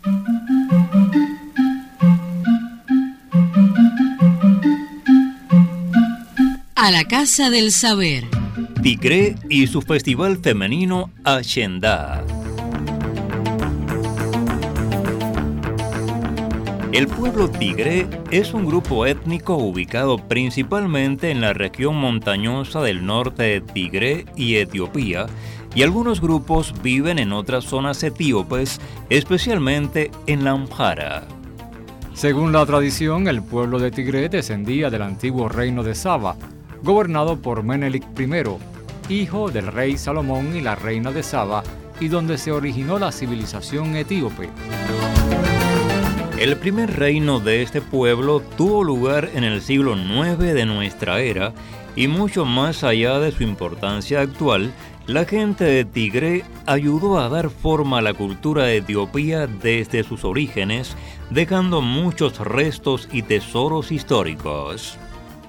A la Casa del Saber. Tigré y su festival femenino Ashenda. El pueblo tigré es un grupo étnico ubicado principalmente en la región montañosa del norte de Tigré y Etiopía, y algunos grupos viven en otras zonas etíopes, especialmente en la Amhara. Según la tradición, el pueblo de Tigré descendía del antiguo reino de Saba, gobernado por Menelik I, hijo del rey Salomón y la reina de Saba, y donde se originó la civilización etíope. El primer reino de este pueblo tuvo lugar en el siglo IX de nuestra era, y mucho más allá de su importancia actual, la gente de Tigré ayudó a dar forma a la cultura de Etiopía desde sus orígenes, dejando muchos restos y tesoros históricos.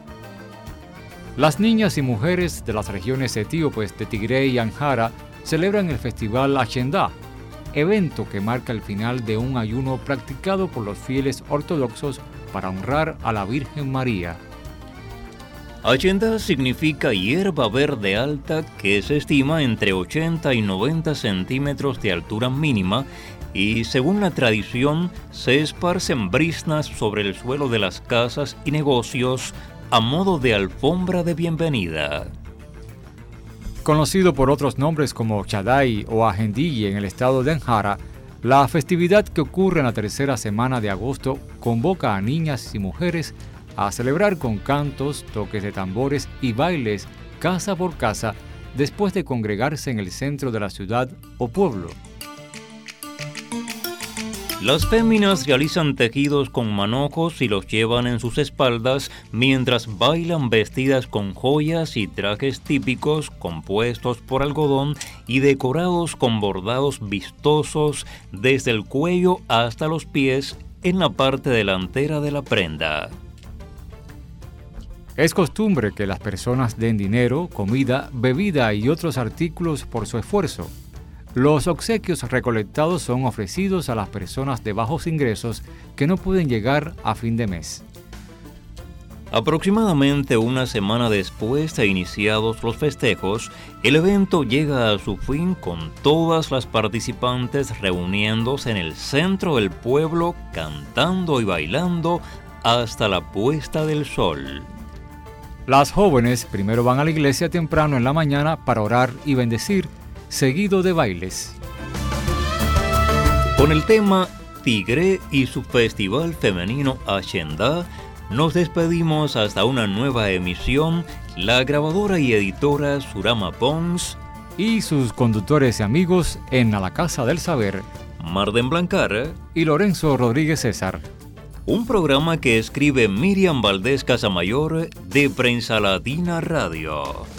Las niñas y mujeres de las regiones etíopes de Tigré y Amhara celebran el festival Ashenda, evento que marca el final de un ayuno practicado por los fieles ortodoxos para honrar a la Virgen María. Ashenda significa hierba verde alta que se estima entre 80 y 90 centímetros de altura mínima y, según la tradición, se esparcen briznas sobre el suelo de las casas y negocios a modo de alfombra de bienvenida. Conocido por otros nombres como Chadai o Ajendiyi en el estado de Amhara, la festividad que ocurre en la tercera semana de agosto convoca a niñas y mujeres a celebrar con cantos, toques de tambores y bailes casa por casa después de congregarse en el centro de la ciudad o pueblo. Las féminas realizan tejidos con manojos y los llevan en sus espaldas mientras bailan vestidas con joyas y trajes típicos compuestos por algodón y decorados con bordados vistosos desde el cuello hasta los pies en la parte delantera de la prenda. Es costumbre que las personas den dinero, comida, bebida y otros artículos por su esfuerzo. Los obsequios recolectados son ofrecidos a las personas de bajos ingresos que no pueden llegar a fin de mes. Aproximadamente una semana después de iniciados los festejos, el evento llega a su fin con todas las participantes reuniéndose en el centro del pueblo, cantando y bailando hasta la puesta del sol. Las jóvenes primero van a la iglesia temprano en la mañana para orar y bendecir, seguido de bailes. Con el tema Tigré y su festival femenino Ashenda, nos despedimos hasta una nueva emisión. La grabadora y editora Surama Pons y sus conductores y amigos en A la Casa del Saber, Marden Blancara y Lorenzo Rodríguez César. Un programa que escribe Miriam Valdés Casamayor de Prensa Latina Radio.